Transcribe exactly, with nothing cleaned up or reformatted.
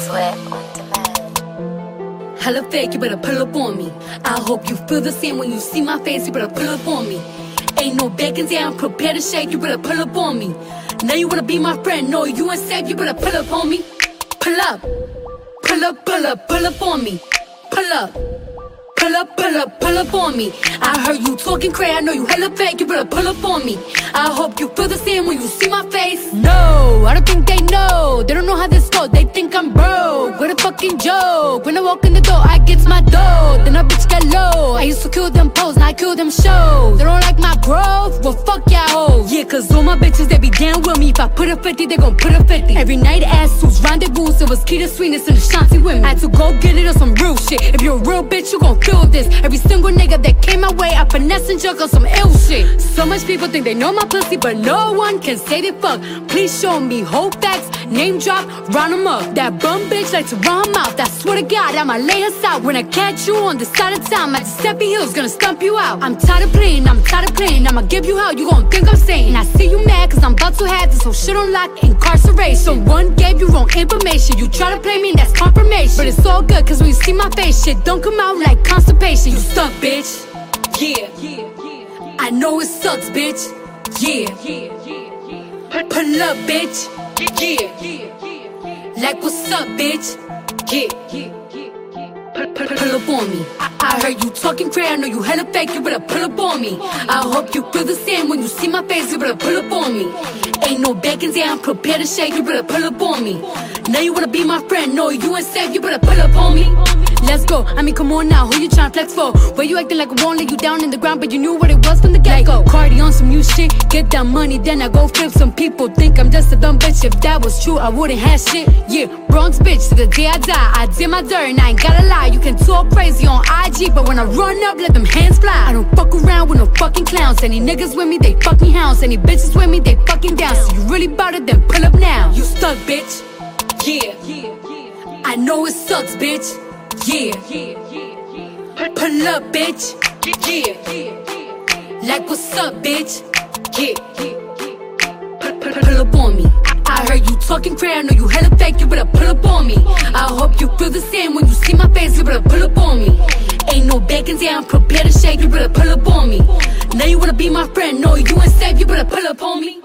Sweat on demand. Hella fake, you better pull up on me. I hope you feel the same when you see my face, you better pull up on me. Ain't no backing down, prepare to shake, you better pull up on me. Now you wanna be my friend, no, you ain't safe, you better pull up on me. Pull up, pull up, pull up, pull up on me. Pull up, pull up, pull up, pull up on me. I heard you talking crazy, I know you hella fake, you better pull up on me. I hope you feel the same when you see my face. No, I don't think they know, they don't know how this goes, they think I'm broke. What a fucking joke, when I walk in the door, I get my dough. Then a bitch get low, I used to kill them posts, now I kill them shows. They don't like my growth, well fuck y'all hoes. Yeah, cause all my bitches, they be down with me. If I put a fifty, they gon' put a fifty. Every night ass suits, rendezvous, it was key to sweetness and Ashanti women. I had to go get it on some real shit. If you're a real bitch, you gon' feel this. Every single nigga that came my way, I finesse and jug on some ill shit. So much people think they know my pussy, but no one can say they fuck. Please show me whole facts, name drop, round them up. That bum bitch like to run her mouth. I swear to God, I'ma lay her out. When I catch you on the side of town, my Giuseppe Hill's gonna stump you out. I'm tired of playing, I'm tired of playing. I'ma give you hell, you gon' think I'm saying. I see you mad cause I'm about to have this whole shit on lock, incarceration. Someone gave you wrong information, you try to play me, that's confirmation. But it's all good cause when you see my face, shit don't come out like constipation. You stuck, bitch. Yeah, I know it sucks, bitch. Yeah, pull up, bitch. Yeah, like what's up, bitch. Yeah, pull, pull, pull up on me. I, I heard you talking crazy, I know you hella fake, you better pull up on me. I hope you feel the same when you see my face, you better pull up on me. Ain't no backing down, prepare to shake, you better pull up on me. Now you wanna be my friend, no, you ain't safe, you better pull up on me. Let's go, I mean come on now, who you tryna flex for? Where you acting like I won't lay you down in the ground, but you knew what it was from the get-go. Cardi on some new shit, get that money, then I go flip. Some people think I'm just a dumb bitch, if that was true, I wouldn't have shit. Yeah, Bronx bitch, to the day I die, I did my dirt and I ain't gotta lie. You can talk crazy on I G, but when I run up, let them hands fly. I don't fuck around with no fucking clowns. Any niggas with me, they fucking hounds. Any bitches with me, they fucking down. So you really bout it, then pull up now. You stuck, bitch. Yeah, I know it sucks, bitch. Yeah, pull up, bitch. Yeah, like what's up, bitch. Yeah, pull, pull, pull up on me. I, I heard you talking crazy, I know you hella fake, you better pull up on me. I hope you feel the same when you see my face, you better pull up on me. Ain't no backing down, prepare to shake, you better pull up on me. Now you wanna be my friend, no, you ain't safe, you better pull up on me.